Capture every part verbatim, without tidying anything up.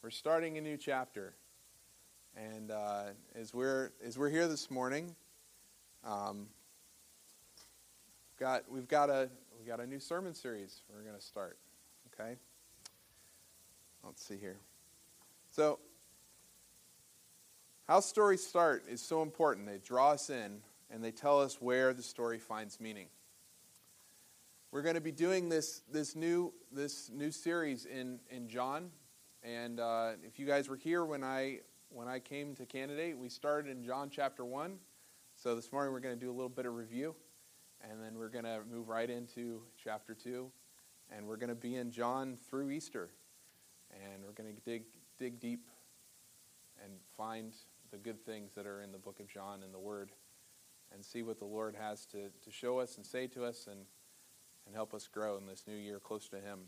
We're starting a new chapter, and uh, as we're as we're here this morning, um, got we've got a we got a new sermon series we're going to start. Okay, let's see here. So, how stories start is so important. They draw us in, and they tell us where the story finds meaning. We're going to be doing this this new this new series in in John. And uh, if you guys were here when I when I came to candidate, we started in John chapter one. So this morning we're going to do a little bit of review, and then we're going to move right into chapter two, and we're going to be in John through Easter, and we're going to dig dig deep and find the good things that are in the book of John and the Word, and see what the Lord has to, to show us and say to us, and and help us grow in this new year close to Him.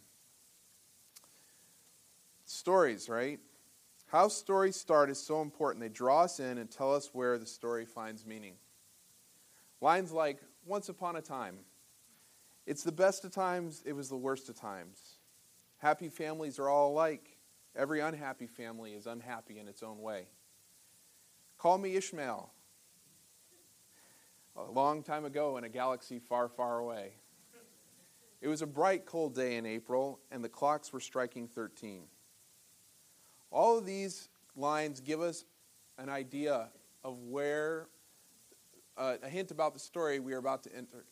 Stories, right? How stories start is so important. They draw us in and tell us where the story finds meaning. Lines like, once upon a time. It's the best of times, it was the worst of times. Happy families are all alike. Every unhappy family is unhappy in its own way. Call me Ishmael. A long time ago in a galaxy far, far away. It was a bright, cold day in April, and the clocks were striking thirteen. All of these lines give us an idea of where, uh, a hint about the story we are about to enter.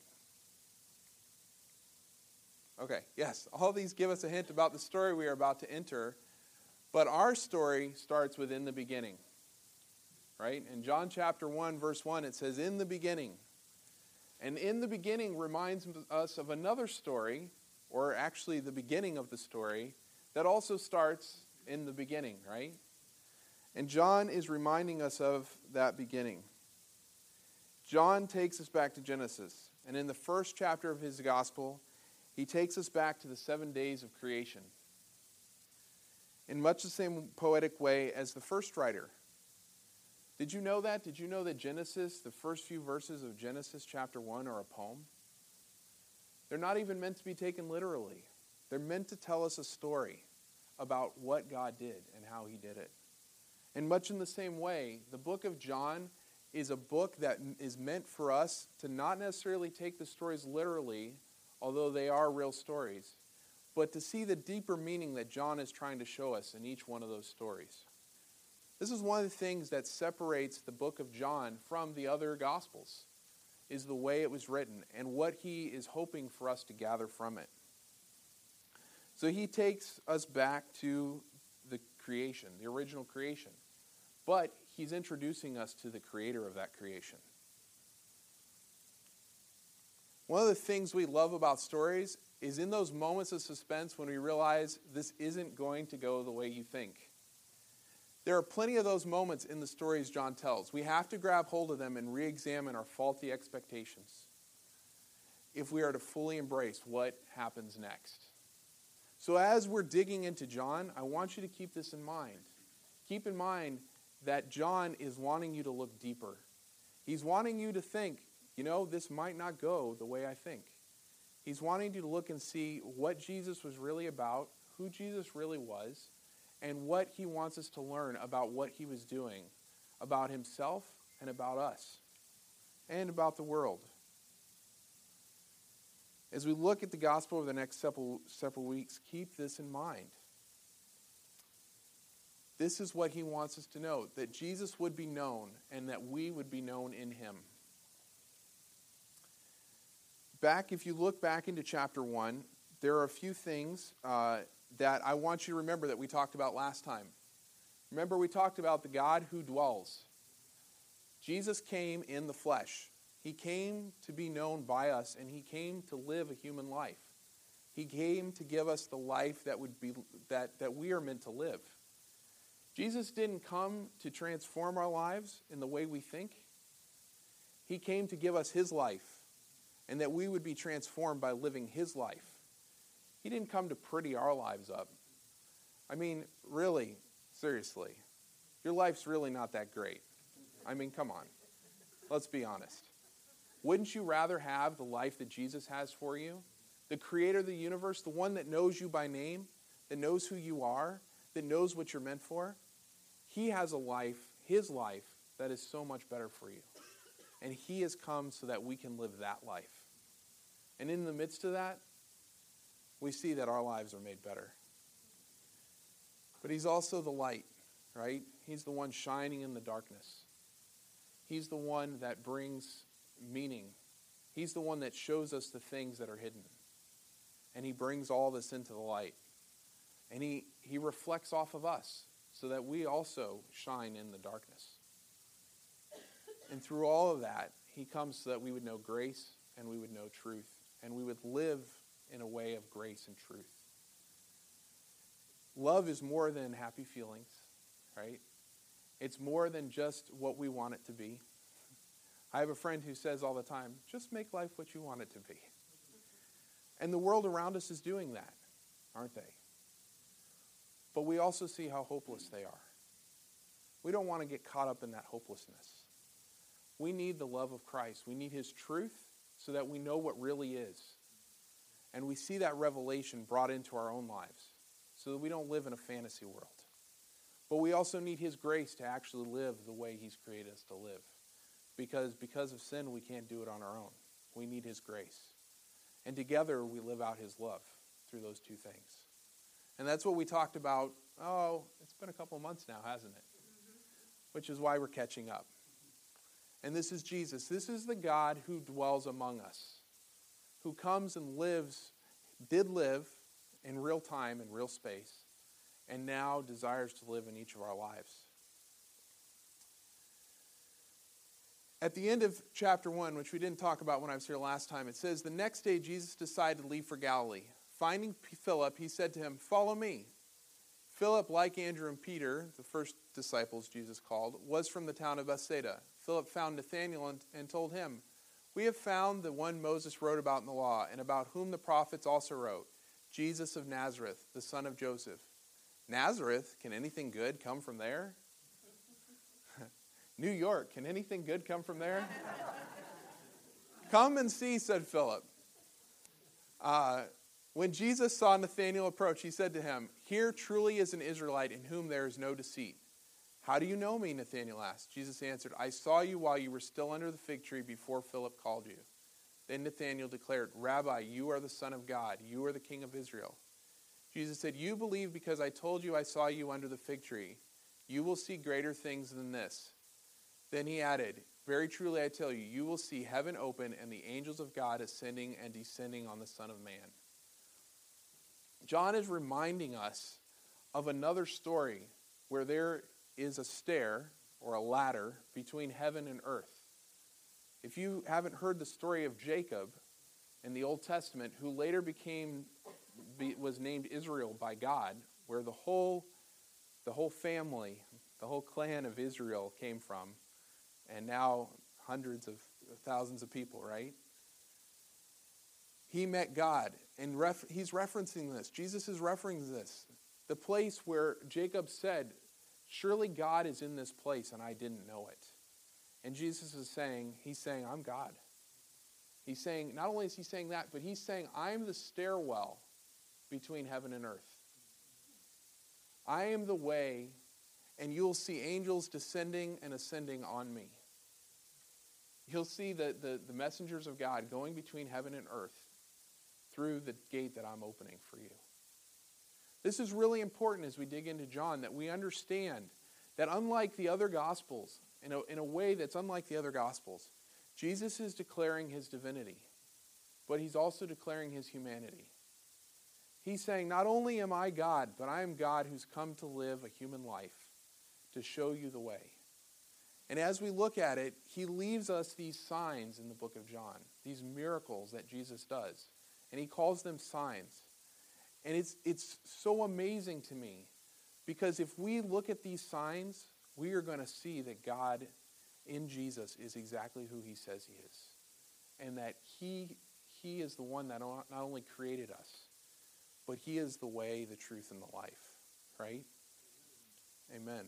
Okay, yes, all of these give us a hint about the story we are about to enter, but our story starts within the beginning, right? In John chapter one, verse one, it says, in the beginning. And in the beginning reminds us of another story, or actually the beginning of the story, that also starts in the beginning, right? And John is reminding us of that beginning. John takes us back to Genesis. And in the first chapter of his gospel, he takes us back to the seven days of creation. In much the same poetic way as the first writer. Did you know that? Did you know that Genesis, the first few verses of Genesis chapter one, are a poem? They're not even meant to be taken literally. They're meant to tell us a story about what God did and how He did it. And much in the same way, the book of John is a book that is meant for us to not necessarily take the stories literally, although they are real stories, but to see the deeper meaning that John is trying to show us in each one of those stories. This is one of the things that separates the book of John from the other Gospels, is the way it was written and what he is hoping for us to gather from it. So he takes us back to the creation, the original creation, but he's introducing us to the creator of that creation. One of the things we love about stories is in those moments of suspense when we realize this isn't going to go the way you think. There are plenty of those moments in the stories John tells. We have to grab hold of them and re-examine our faulty expectations if we are to fully embrace what happens next. So as we're digging into John, I want you to keep this in mind. Keep in mind that John is wanting you to look deeper. He's wanting you to think, you know, this might not go the way I think. He's wanting you to look and see what Jesus was really about, who Jesus really was, and what he wants us to learn about what he was doing, about himself and about us, and about the world. As we look at the gospel over the next several, several weeks, keep this in mind. This is what he wants us to know, that Jesus would be known and that we would be known in him. Back, if you look back into chapter one, there are a few things uh, that I want you to remember that we talked about last time. Remember, we talked about the God who dwells. Jesus came in the flesh. He came to be known by us, and he came to live a human life. He came to give us the life that would be that, that we are meant to live. Jesus didn't come to transform our lives in the way we think. He came to give us his life, and that we would be transformed by living his life. He didn't come to pretty our lives up. I mean, really, seriously, your life's really not that great. I mean, come on. Let's be honest. Wouldn't you rather have the life that Jesus has for you? The creator of the universe, the one that knows you by name, that knows who you are, that knows what you're meant for, he has a life, his life, that is so much better for you. And he has come so that we can live that life. And in the midst of that, we see that our lives are made better. But he's also the light, right? He's the one shining in the darkness. He's the one that brings meaning. He's the one that shows us the things that are hidden. And he brings all this into the light. And he, he reflects off of us so that we also shine in the darkness. And through all of that, he comes so that we would know grace and we would know truth. And we would live in a way of grace and truth. Love is more than happy feelings, right? It's more than just what we want it to be. I have a friend who says all the time, just make life what you want it to be. And the world around us is doing that, aren't they? But we also see how hopeless they are. We don't want to get caught up in that hopelessness. We need the love of Christ. We need his truth so that we know what really is. And we see that revelation brought into our own lives so that we don't live in a fantasy world. But we also need his grace to actually live the way he's created us to live. Because because of sin, we can't do it on our own. We need his grace. And together, we live out his love through those two things. And that's what we talked about, oh, it's been a couple months now, hasn't it? Which is why we're catching up. And this is Jesus. This is the God who dwells among us, who comes and lives, did live in real time and real space, and now desires to live in each of our lives. At the end of chapter one, which we didn't talk about when I was here last time, it says, the next day Jesus decided to leave for Galilee. Finding Philip, he said to him, follow me. Philip, like Andrew and Peter, the first disciples Jesus called, was from the town of Bethsaida. Philip found Nathanael and, and told him, we have found the one Moses wrote about in the law, and about whom the prophets also wrote, Jesus of Nazareth, the son of Joseph. Nazareth, can anything good come from there? New York, can anything good come from there? Come and see, said Philip. Uh, when Jesus saw Nathanael approach, he said to him, here truly is an Israelite in whom there is no deceit. How do you know me? Nathanael asked. Jesus answered, I saw you while you were still under the fig tree before Philip called you. Then Nathanael declared, Rabbi, you are the Son of God. You are the King of Israel. Jesus said, you believe because I told you I saw you under the fig tree. You will see greater things than this. Then he added, very truly I tell you, you will see heaven open and the angels of God ascending and descending on the Son of Man. John is reminding us of another story where there is a stair or a ladder between heaven and earth. If you haven't heard the story of Jacob in the Old Testament, who later became was named Israel by God, where the whole the whole family, the whole clan of Israel came from, and now hundreds of thousands of people, right? He met God, and ref, he's referencing this. Jesus is referencing this. The place where Jacob said, surely God is in this place, and I didn't know it. And Jesus is saying, he's saying, I'm God. He's saying, not only is he saying that, but he's saying, I'm the stairwell between heaven and earth. I am the way, and you'll see angels descending and ascending on me. You'll see the, the, the messengers of God going between heaven and earth through the gate that I'm opening for you. This is really important as we dig into John, that we understand that unlike the other Gospels, in a, in a way that's unlike the other Gospels, Jesus is declaring his divinity, but he's also declaring his humanity. He's saying, not only am I God, but I am God who's come to live a human life to show you the way. And as we look at it, he leaves us these signs in the book of John, these miracles that Jesus does. And he calls them signs. And it's it's so amazing to me, because if we look at these signs, we are going to see that God in Jesus is exactly who he says he is. And that he, he is the one that not only created us, but he is the way, the truth, and the life. Right? Amen.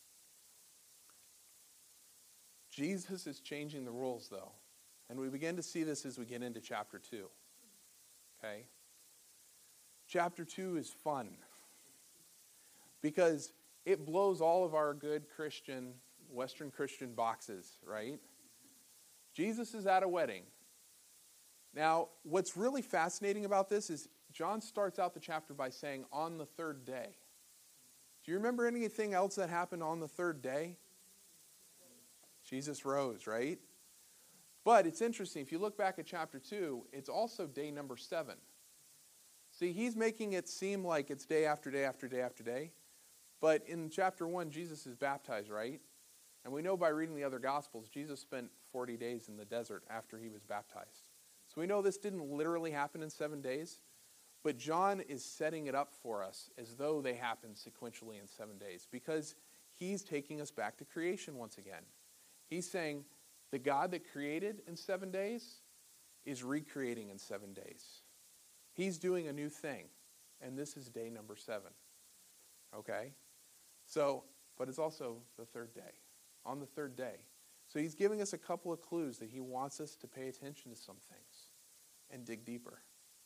Jesus is changing the rules, though. And we begin to see this as we get into chapter two. Okay? Chapter two is fun. because it blows all of our good Christian, Western Christian boxes, right? Jesus is at a wedding. Now, what's really fascinating about this is John starts out the chapter by saying, on the third day. Do you remember anything else that happened on the third day? Jesus rose, right? But it's interesting. If you look back at chapter two, it's also day number seven. See, he's making it seem like it's day after day after day after day. But in chapter one, Jesus is baptized, right? And we know by reading the other Gospels, Jesus spent forty days in the desert after he was baptized. So we know this didn't literally happen in seven days. But John is setting it up for us as though they happened sequentially in seven days. Because he's taking us back to creation once again. He's saying the God that created in seven days is recreating in seven days. He's doing a new thing. And this is day number seven. Okay? So, but it's also the third day. On the third day. So he's giving us a couple of clues that he wants us to pay attention to some things and dig deeper.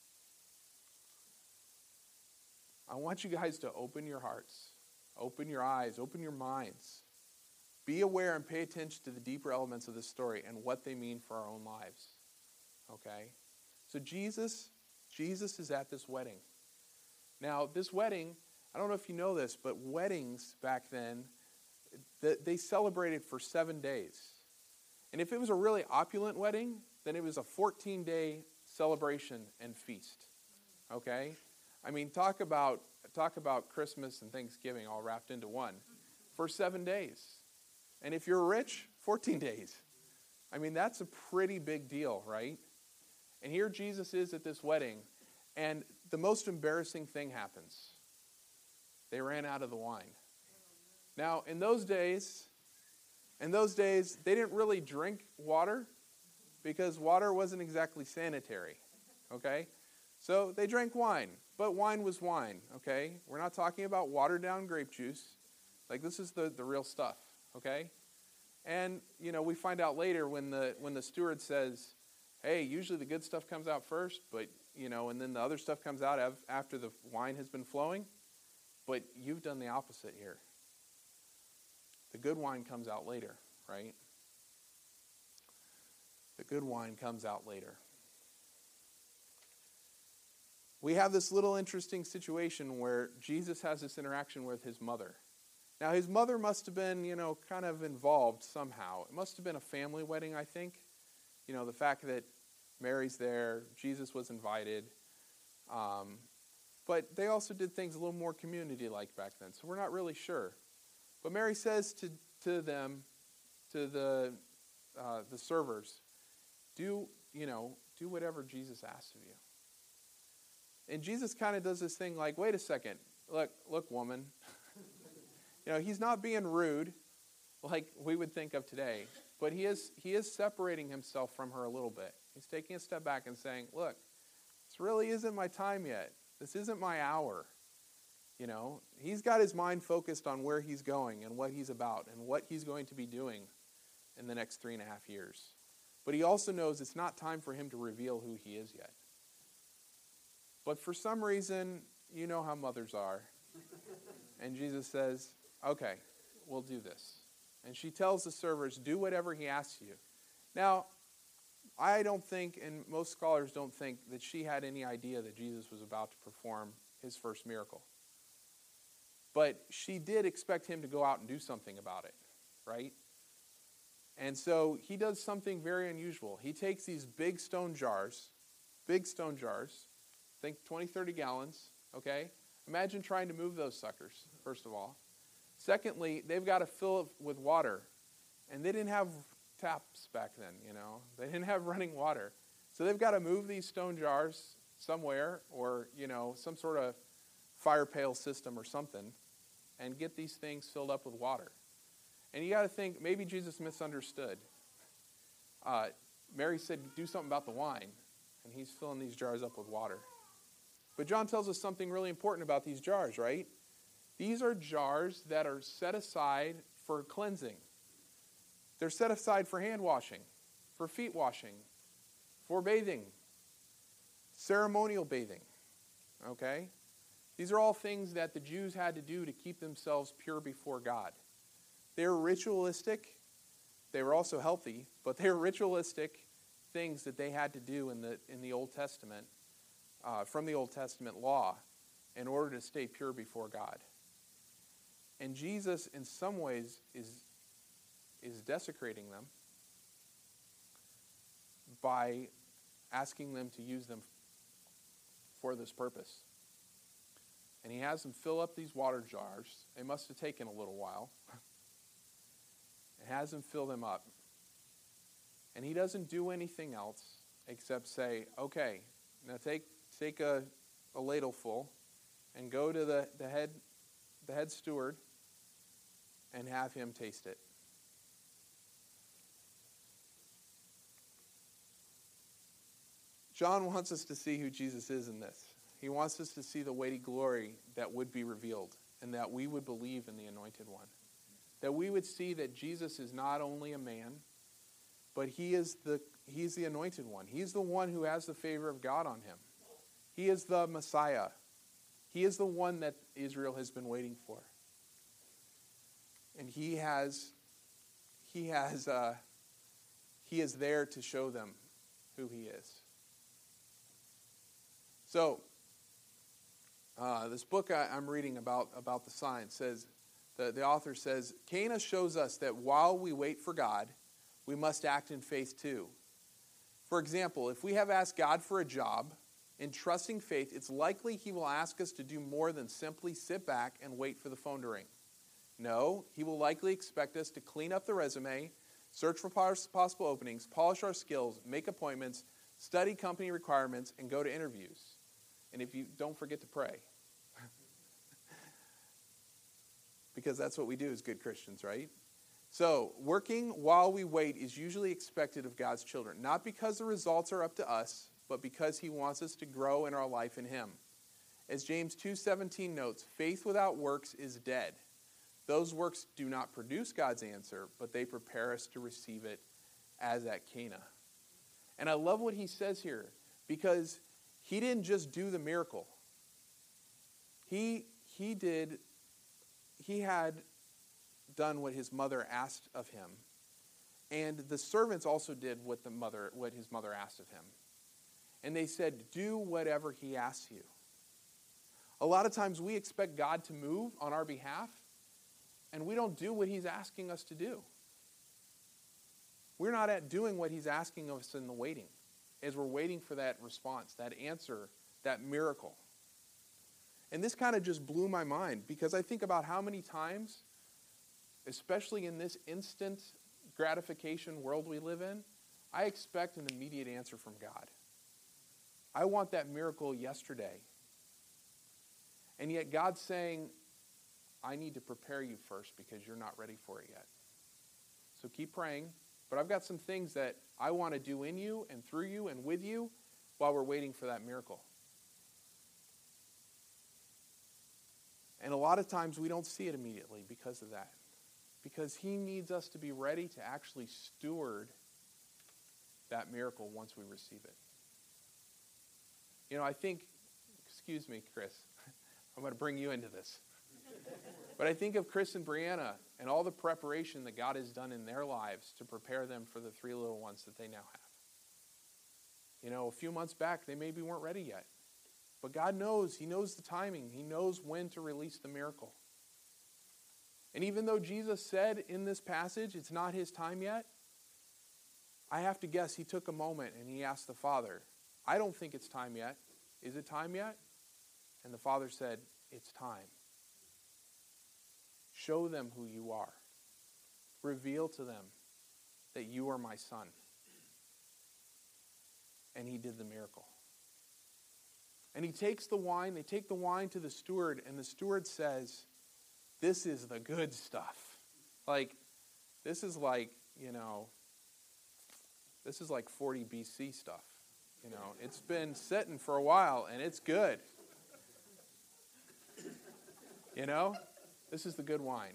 I want you guys to open your hearts, open your eyes, open your minds. Be aware and pay attention to the deeper elements of this story and what they mean for our own lives. Okay? So Jesus, Jesus is at this wedding. Now, this wedding, I don't know if you know this, but weddings back then, they celebrated for seven days. And if it was a really opulent wedding, then it was a fourteen-day celebration and feast. Okay? I mean, talk about talk about Christmas and Thanksgiving all wrapped into one for seven days. And if you're rich, fourteen days. I mean, that's a pretty big deal, right? And here Jesus is at this wedding, and the most embarrassing thing happens. They ran out of the wine. Now, in those days, in those days, they didn't really drink water because water wasn't exactly sanitary, okay? So they drank wine, but wine was wine, okay? We're not talking about watered down grape juice. Like, this is the, the real stuff, okay? And, you know, we find out later when the when the steward says, hey, usually the good stuff comes out first, but, you know, and then the other stuff comes out after the wine has been flowing. But you've done the opposite here. The good wine comes out later, right? The good wine comes out later. We have this little interesting situation where Jesus has this interaction with his mother. Now, his mother must have been, you know, kind of involved somehow. It must have been a family wedding, I think. You know, the fact that Mary's there, Jesus was invited. Um, but they also did things a little more community-like back then, so we're not really sure. But Mary says to, to them, to the uh, the servers, do, you know, do whatever Jesus asks of you. And Jesus kind of does this thing like, wait a second, look, look, woman. You know, he's not being rude like we would think of today, but he is he is separating himself from her a little bit. He's taking a step back and saying, look, this really isn't my time yet. This isn't my hour. You know, he's got his mind focused on where he's going and what he's about and what he's going to be doing in the next three and a half years. But he also knows it's not time for him to reveal who he is yet. But for some reason, you know how mothers are. And Jesus says, okay, we'll do this. And she tells the servers, do whatever he asks you. Now, I don't think, and most scholars don't think, that she had any idea that Jesus was about to perform his first miracle. But she did expect him to go out and do something about it, right? And so he does something very unusual. He takes these big stone jars, big stone jars, think twenty, thirty gallons, okay? Imagine trying to move those suckers, first of all. Secondly, they've got to fill it with water. And they didn't have taps back then, you know. They didn't have running water. So they've got to move these stone jars somewhere or, you know, some sort of fire pail system or something and get these things filled up with water. And you got to think, maybe Jesus misunderstood. Uh, Mary said, do something about the wine. And he's filling these jars up with water. But John tells us something really important about these jars, right? These are jars that are set aside for cleansing. They're set aside for hand washing, for feet washing, for bathing, ceremonial bathing, okay? These are all things that the Jews had to do to keep themselves pure before God. They're ritualistic. They were also healthy, but they're ritualistic things that they had to do in the in the Old Testament, uh, from the Old Testament law, in order to stay pure before God. And Jesus, in some ways, is is desecrating them by asking them to use them for this purpose. And he has them fill up these water jars. It must have taken a little while. And has them fill them up. And he doesn't do anything else except say, okay, now take take a, a ladle full and go to the, the head the head steward and have him taste it. John wants us to see who Jesus is in this. He wants us to see the weighty glory that would be revealed, and that we would believe in the Anointed One. That we would see that Jesus is not only a man, but he is the he's the Anointed One. He's the one who has the favor of God on him. He is the Messiah. He is the one that Israel has been waiting for. And he has he has uh, he is there to show them who he is. So, uh, this book I, I'm reading about, about the signs says, the, the author says, Cana shows us that while we wait for God, we must act in faith too. For example, if we have asked God for a job, in trusting faith, it's likely he will ask us to do more than simply sit back and wait for the phone to ring. No, he will likely expect us to clean up the resume, search for possible openings, polish our skills, make appointments, study company requirements, and go to interviews. And if you don't forget to pray. Because that's what we do as good Christians, right? So, working while we wait is usually expected of God's children. Not because the results are up to us, but because he wants us to grow in our life in him. As James two seventeen notes, faith without works is dead. Those works do not produce God's answer, but they prepare us to receive it as at Cana. And I love what he says here, because he didn't just do the miracle. He he did, he had done what his mother asked of him. And the servants also did what the mother what his mother asked of him. And they said, do whatever he asks you. A lot of times we expect God to move on our behalf, and we don't do what he's asking us to do. We're not at doing what he's asking of us in the waiting, as we're waiting for that response, that answer, that miracle. And this kind of just blew my mind, because I think about how many times, especially in this instant gratification world we live in, I expect an immediate answer from God. I want that miracle yesterday. And yet God's saying, I need to prepare you first because you're not ready for it yet. So keep praying. But I've got some things that I want to do in you and through you and with you while we're waiting for that miracle. And a lot of times we don't see it immediately because of that. Because he needs us to be ready to actually steward that miracle once we receive it. You know, I think, excuse me, Chris, I'm going to bring you into this. But I think of Chris and Brianna and all the preparation that God has done in their lives to prepare them for the three little ones that they now have. You know, a few months back, they maybe weren't ready yet. But God knows. He knows the timing. He knows when to release the miracle. And even though Jesus said in this passage, it's not his time yet, I have to guess he took a moment and he asked the Father, I don't think it's time yet. Is it time yet? And the Father said, it's time. Show them who you are. Reveal to them that you are my son. And he did the miracle. And he takes the wine, they take the wine to the steward, and the steward says, this is the good stuff. Like, this is like, you know, this is like forty B C stuff. You know, it's been sitting for a while, and it's good. You know? This is the good wine.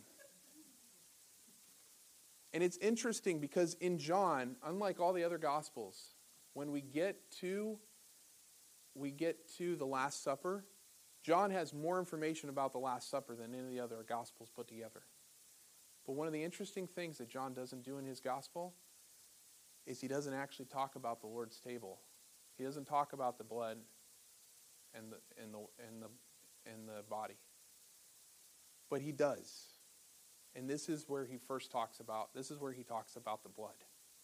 And it's interesting because in John, unlike all the other Gospels, when we get to we get to the Last Supper, John has more information about the Last Supper than any of the other Gospels put together. But one of the interesting things that John doesn't do in his Gospel is he doesn't actually talk about the Lord's table. He doesn't talk about the blood and the and the and the and the body. But he does. And this is where he first talks about, this is where he talks about the blood.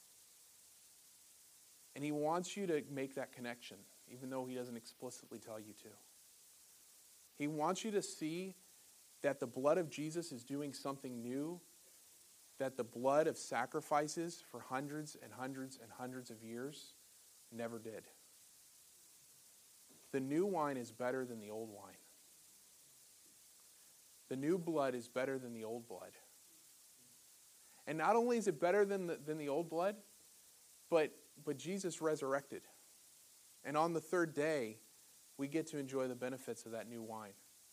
And he wants you to make that connection, even though he doesn't explicitly tell you to. He wants you to see that the blood of Jesus is doing something new, that the blood of sacrifices for hundreds and hundreds and hundreds of years never did. The new wine is better than the old wine. The new blood is better than the old blood. And not only is it better than the, than the old blood, but, but Jesus resurrected. And on the third day, we get to enjoy the benefits of that new wine.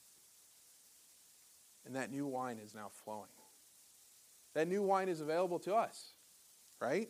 And that new wine is now flowing. That new wine is available to us, right?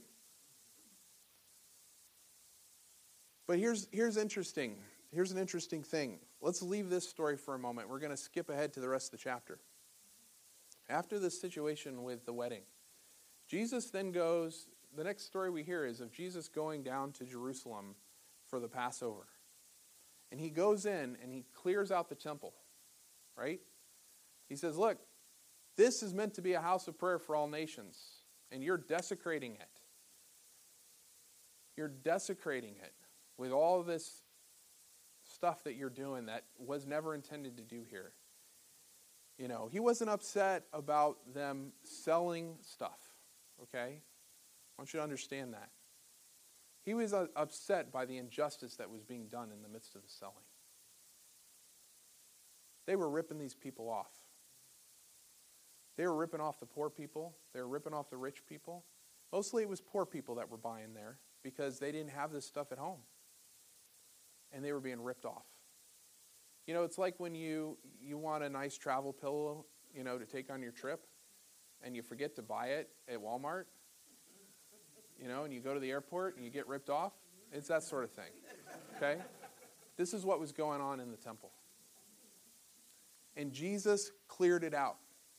But here's, here's interesting. Here's an interesting thing. Let's leave this story for a moment. We're going to skip ahead to the rest of the chapter. After this situation with the wedding, Jesus then goes, the next story we hear is of Jesus going down to Jerusalem for the Passover. And he goes in and he clears out the temple, right? He says, look, this is meant to be a house of prayer for all nations, and you're desecrating it. You're desecrating it with all of this stuff that you're doing that was never intended to do here. You know, he wasn't upset about them selling stuff, okay? I want you to understand that. He was uh, upset by the injustice that was being done in the midst of the selling. They were ripping these people off. They were ripping off the poor people. They were ripping off the rich people. Mostly it was poor people that were buying there because they didn't have this stuff at home. And they were being ripped off. You know, it's like when you, you want a nice travel pillow, you know, to take on your trip, and you forget to buy it at Walmart, you know, and you go to the airport and you get ripped off. It's that sort of thing, okay? This is what was going on in the temple. And Jesus cleared it out.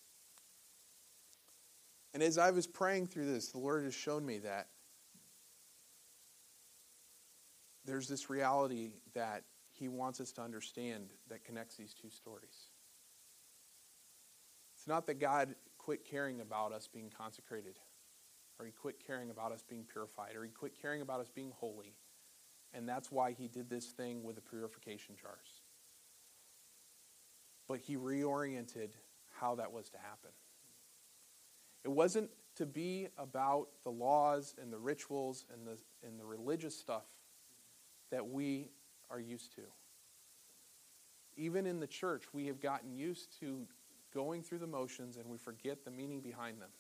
And as I was praying through this, the Lord has shown me that there's this reality that he wants us to understand that connects these two stories. It's not that God quit caring about us being consecrated, or he quit caring about us being purified, or he quit caring about us being holy, and that's why he did this thing with the purification jars. But he reoriented how that was to happen. It wasn't to be about the laws and the rituals and the and the religious stuff that we are used to. Even in the church, we have gotten used to going through the motions and we forget the meaning behind them.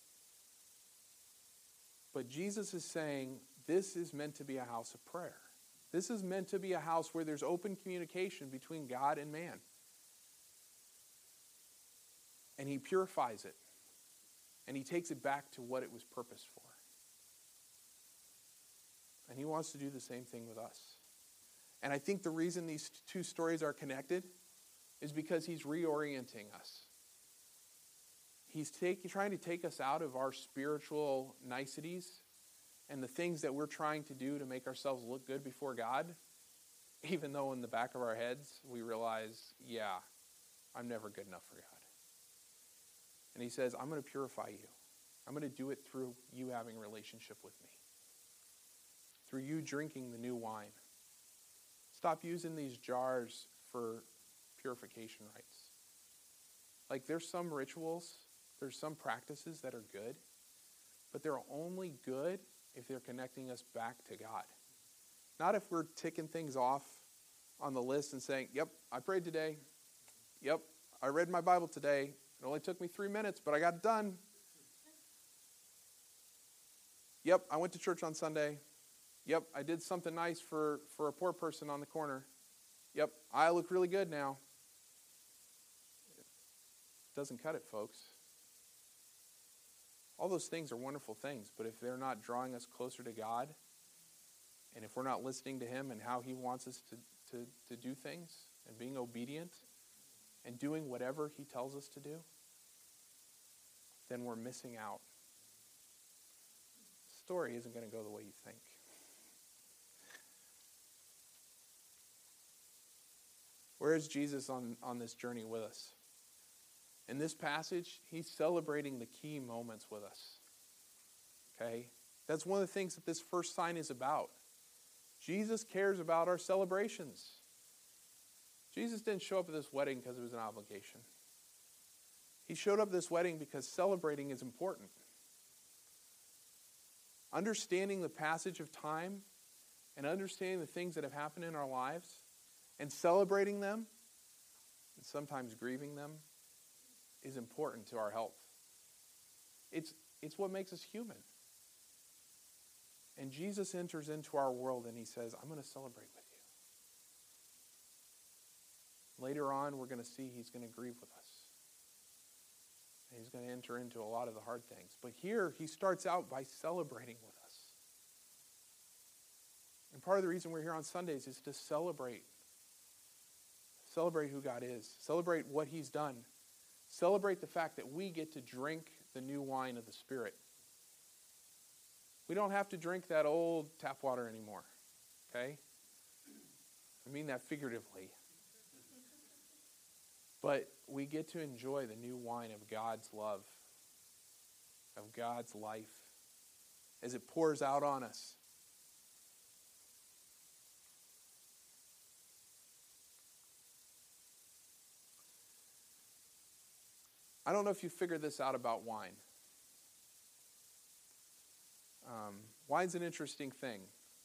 But Jesus is saying this is meant to be a house of prayer. This is meant to be a house where there's open communication between God and man. And he purifies it. And he takes it back to what it was purposed for. And he wants to do the same thing with us. And I think the reason these two stories are connected is because he's reorienting us. He's take, trying to take us out of our spiritual niceties and the things that we're trying to do to make ourselves look good before God, even though in the back of our heads we realize, yeah, I'm never good enough for God. And he says, I'm going to purify you. I'm going to do it through you having a relationship with me. Through you drinking the new wine. Stop using these jars for purification rites. Like there's some rituals, there's some practices that are good, but they're only good if they're connecting us back to God. Not if we're ticking things off on the list and saying, yep, I prayed today. Yep, I read my Bible today. It only took me three minutes, but I got it done. Yep, I went to church on Sunday. Yep, I did something nice for, for a poor person on the corner. Yep, I look really good now. It doesn't cut it, folks. All those things are wonderful things, but if they're not drawing us closer to God, and if we're not listening to him and how he wants us to, to, to do things and being obedient and doing whatever he tells us to do, then we're missing out. The story isn't going to go the way you think. Where is Jesus on, on this journey with us? In this passage, he's celebrating the key moments with us. Okay? That's one of the things that this first sign is about. Jesus cares about our celebrations. Jesus didn't show up at this wedding because it was an obligation. He showed up at this wedding because celebrating is important. Understanding the passage of time and understanding the things that have happened in our lives and celebrating them and sometimes grieving them is important to our health. It's, it's what makes us human. And Jesus enters into our world and he says, I'm going to celebrate with you. Later on, we're going to see he's going to grieve with us. And he's going to enter into a lot of the hard things. But here, he starts out by celebrating with us. And part of the reason we're here on Sundays is to celebrate. Celebrate who God is. Celebrate what he's done. Celebrate the fact that we get to drink the new wine of the Spirit. We don't have to drink that old tap water anymore. Okay? I mean that figuratively. But we get to enjoy the new wine of God's love, of God's life, as it pours out on us. I don't know if you figured this out about wine. Um, wine's an interesting thing.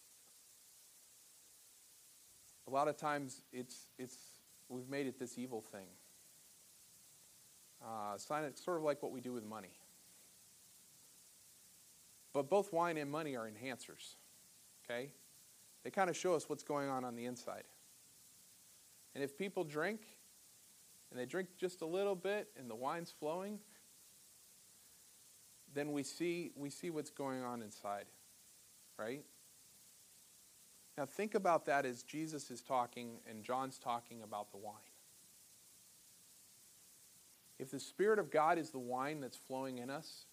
A lot of times it's it's we've made it this evil thing. Uh, sign it sort of like what we do with money. But both wine and money are enhancers. Okay? They kind of show us what's going on on the inside. And if people drink, and they drink just a little bit, and the wine's flowing, then we see we see what's going on inside, right? Now think about that as Jesus is talking and John's talking about the wine. If the Spirit of God is the wine that's flowing in us,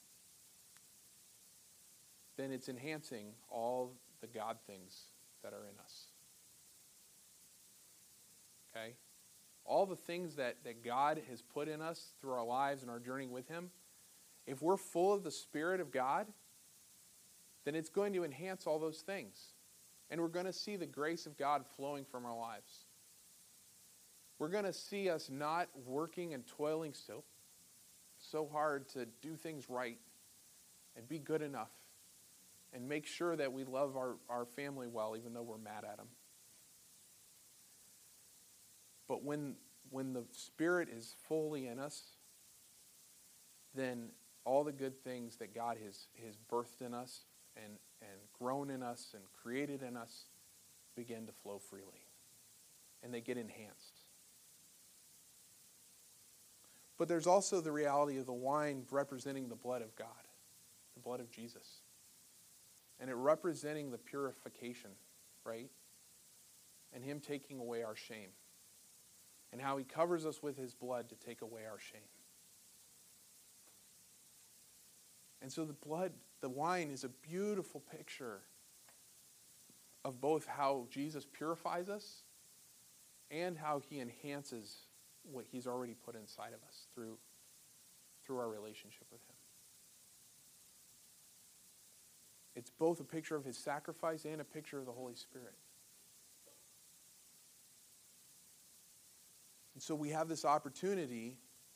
then it's enhancing all the God things that are in us. Okay? All the things that, that God has put in us through our lives and our journey with him, if we're full of the Spirit of God, then it's going to enhance all those things. And we're going to see the grace of God flowing from our lives. We're going to see us not working and toiling so, so hard to do things right and be good enough and make sure that we love our, our family well, even though we're mad at them. But when, when the Spirit is fully in us, then all the good things that God has, has birthed in us and, and grown in us and created in us begin to flow freely. And they get enhanced. But there's also the reality of the wine representing the blood of God, the blood of Jesus. And it representing the purification, right? And him taking away our shame. And how he covers us with his blood to take away our shame. And so the blood, the wine is a beautiful picture of both how Jesus purifies us and how he enhances what he's already put inside of us through, through our relationship with him. It's both a picture of his sacrifice and a picture of the Holy Spirit. And so we have this opportunity.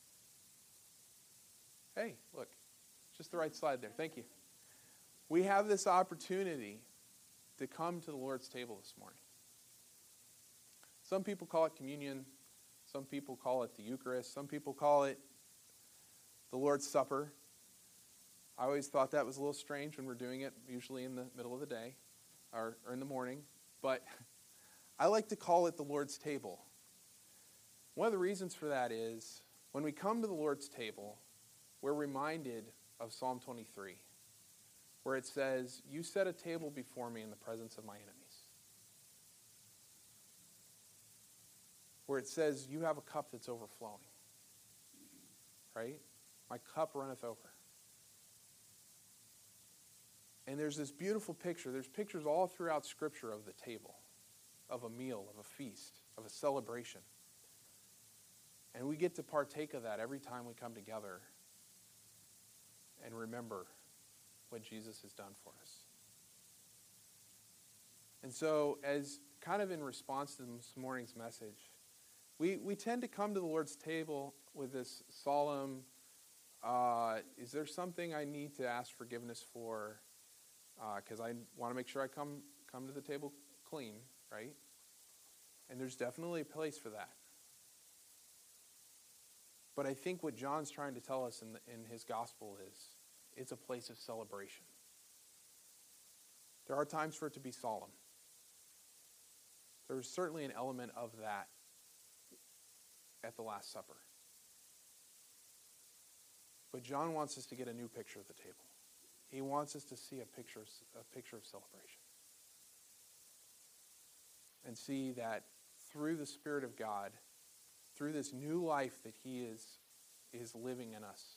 Hey, look, just the right slide there. Thank you. We have this opportunity to come to the Lord's table this morning. Some people call it communion. Some people call it the Eucharist. Some people call it the Lord's Supper. I always thought that was a little strange when we're doing it, usually in the middle of the day or, or in the morning. But I like to call it the Lord's table. One of the reasons for that is when we come to the Lord's table, we're reminded of Psalm twenty-three, where it says, "You set a table before me in the presence of my enemies." where it says, you have a cup that's overflowing. Right? My cup runneth over. And there's this beautiful picture. There's pictures all throughout Scripture of the table, of a meal, of a feast, of a celebration. And we get to partake of that every time we come together and remember what Jesus has done for us. And so, as kind of in response to this morning's message, we, we tend to come to the Lord's table with this solemn, uh, is there something I need to ask forgiveness for? Because uh, I want to make sure I come come to the table clean, right? And there's definitely a place for that. But I think what John's trying to tell us in, the, in his gospel is it's a place of celebration. There are times for it to be solemn. There is certainly an element of that at the Last Supper. But John wants us to get a new picture of the table. He wants us to see a picture, a picture of celebration. And see that through the Spirit of God, through this new life that he is, is living in us.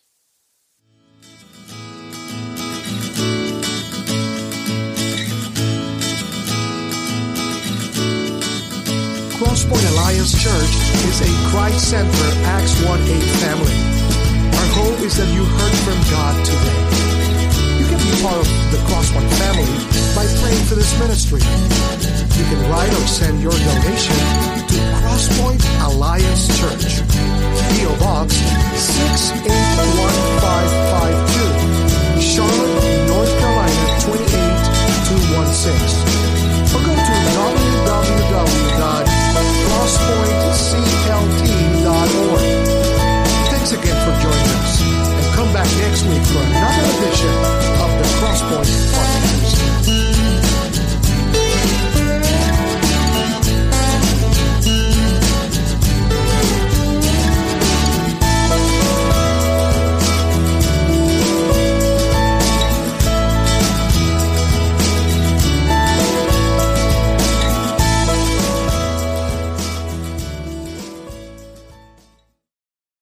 Crosspoint Alliance Church is a Christ-centered Acts one eight family. Our hope is that you heard from God today. You can be part of the Crosspoint family by praying for this ministry. You can write or send your donation to Crosspoint Alliance Church, P O Box six eight one five five two, Charlotte, North Carolina two eight two one six. Or go to w w w dot crosspoint c l t dot org. Thanks again for joining us, and come back next week for another edition of the Crosspoint